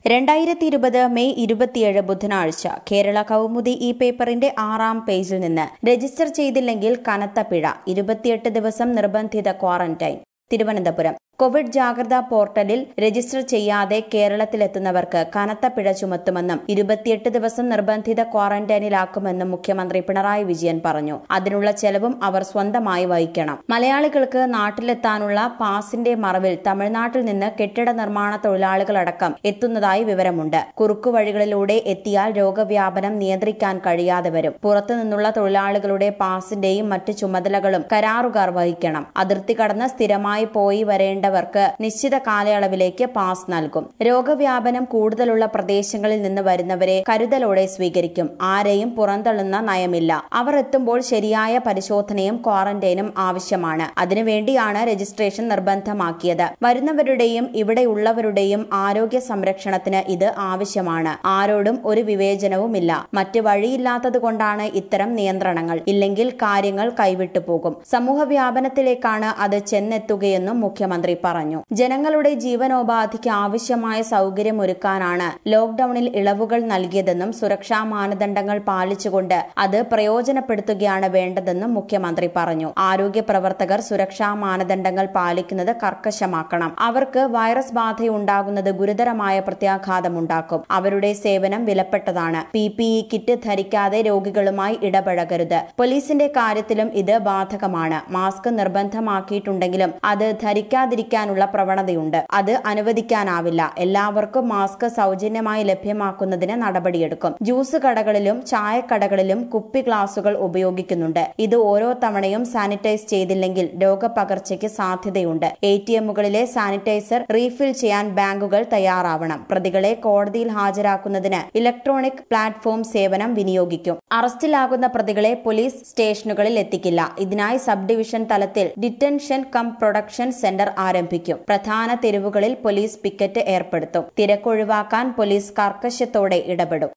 2020 May 27 ബുധനാഴ്ച കേരള കൗമുദി ഈ പേപ്പറിന്റെ 6-ാം പേജിൽ നിന്ന് രജിസ്റ്റർ ചെയ്തില്ലെങ്കിൽ കനത്ത പിഴ 28 ദിവസം നിർബന്ധിത ക്വാറന്റൈൻ. തിരുവനന്തപുരം കോവിഡ് ജാഗ്രതാ പോർട്ടലിൽ രജിസ്റ്റർ ചെയ്യാതെ കേരളത്തിലെത്തുന്നവർക്ക് കനത്ത പിഴ ചുമത്തുമെന്നും 28 ദിവസം നിർബന്ധിത ക്വാറന്റൈനിലാക്കുമെന്നും മുഖ്യമന്ത്രി പിണറായി വിജയൻ പറഞ്ഞു. അതിനുള്ള ചെലവും അവർ സ്വന്തമായി വഹിക്കണം. മലയാളികൾക്ക് നാട്ടിലെത്താനുള്ള പാസിന്റെ മറവിൽ തമിഴ്നാട്ടിൽ നിന്ന് കെട്ടിട നിർമ്മാണ തൊഴിലാളികളടക്കം എത്തുന്നതായി വിവരമുണ്ട്. കുറുക്കുവഴികളിലൂടെ എത്തിയാൽ രോഗവ്യാപനം നിയന്ത്രിക്കാൻ കഴിയാതെ വരും. പുറത്തുനിന്നുള്ള തൊഴിലാളികളുടെ പാസിന്റെയും മറ്റ് ചുമതലകളും കരാറുകാർ വഹിക്കണം. അതിർത്തി കടന്ന് സ്ഥിരമായി പോയി വരേണ്ട വർക്ക് നിശ്ചിത കാലയളവിലേക്ക് പാസ് നൽകും. രോഗവ്യാപനം കൂടുതലുള്ള പ്രദേശങ്ങളിൽ നിന്ന് വരുന്നവരെ കരുതലോടെ സ്വീകരിക്കും. ആരെയും പുറന്തള്ളുന്ന നയമില്ല. അവർ എത്തുമ്പോൾ ശരിയായ പരിശോധനയും ക്വാറന്റൈനും ആവശ്യമാണ്. അതിനുവേണ്ടിയാണ് രജിസ്ട്രേഷൻ നിർബന്ധമാക്കിയത്. വരുന്നവരുടെയും ഇവിടെയുള്ളവരുടെയും ആരോഗ്യ സംരക്ഷണത്തിന് ഇത് ആവശ്യമാണ്. ആരോടും ഒരു വിവേചനവുമില്ല. മറ്റ് വഴിയില്ലാത്തതുകൊണ്ടാണ് ഇത്തരം നിയന്ത്രണങ്ങൾ. ഇല്ലെങ്കിൽ കാര്യങ്ങൾ കൈവിട്ടു പോകും. സമൂഹവ്യാപനത്തിലേക്കാണ് അത് ചെന്നെത്തുകയെന്നും മുഖ്യമന്ത്രി പറഞ്ഞു. ജനങ്ങളുടെ ജീവനോപാധിക്ക് ആവശ്യമായ സൗകര്യമൊരുക്കാനാണ് ലോക്ഡൌണിൽ ഇളവുകൾ നൽകിയതെന്നും സുരക്ഷാ മാനദണ്ഡങ്ങൾ പാലിച്ചുകൊണ്ട് അത് പ്രയോജനപ്പെടുത്തുകയാണ് വേണ്ടതെന്നും മുഖ്യമന്ത്രി പറഞ്ഞു. ആരോഗ്യ പ്രവർത്തകർ സുരക്ഷാ മാനദണ്ഡങ്ങൾ പാലിക്കുന്നത് കർക്കശമാക്കണം. അവർക്ക് വൈറസ് ബാധയുണ്ടാകുന്നത് ഗുരുതരമായ പ്രത്യാഘാതമുണ്ടാക്കും. അവരുടെ സേവനം വിലപ്പെട്ടതാണ്. PPE കിറ്റ് ധരിക്കാതെ രോഗികളുമായി ഇടപഴകരുത്. പോലീസിന്റെ കാര്യത്തിലും ഇത് ബാധകമാണ്. മാസ്ക് നിർബന്ധമാക്കിയിട്ടുണ്ടെങ്കിലും അത് ധരിക്കാതിരിക്കാനുള്ള പ്രവണതയുണ്ട്. അത് അനുവദിക്കാനാവില്ല. എല്ലാവർക്കും മാസ്ക് സൗജന്യമായി ലഭ്യമാക്കുന്നതിന് നടപടിയെടുക്കും. ജ്യൂസ് കടകളിലും ചായക്കടകളിലും കുപ്പി ഗ്ലാസുകൾ ഉപയോഗിക്കുന്നുണ്ട്. ഇത് ഓരോ തവണയും സാനിറ്റൈസ് ചെയ്തില്ലെങ്കിൽ രോഗപകർച്ചയ്ക്ക് സാധ്യതയുണ്ട്. ATMകളിലെ സാനിറ്റൈസർ റീഫിൽ ചെയ്യാൻ ബാങ്കുകൾ തയ്യാറാവണം. പ്രതികളെ കോടതിയിൽ ഹാജരാക്കുന്നതിന് ഇലക്ട്രോണിക് പ്ലാറ്റ്ഫോം സേവനം വിനിയോഗിക്കും. അറസ്റ്റിലാകുന്ന പ്രതികളെ പോലീസ് സ്റ്റേഷനുകളിൽ എത്തിക്കില്ല. ഇതിനായി സബ് ഡിവിഷൻ തലത്തിൽ ഡിറ്റൻഷൻ കം പ്രൊഡക്ഷൻ സെന്റർ ആരംഭിക്കും. പ്രധാന തെരുവുകളിൽ പോലീസ് പിക്കറ്റ് ഏർപ്പെടുത്തും. തിരക്കൊഴിവാക്കാൻ പോലീസ് കർക്കശത്തോടെ ഇടപെടും.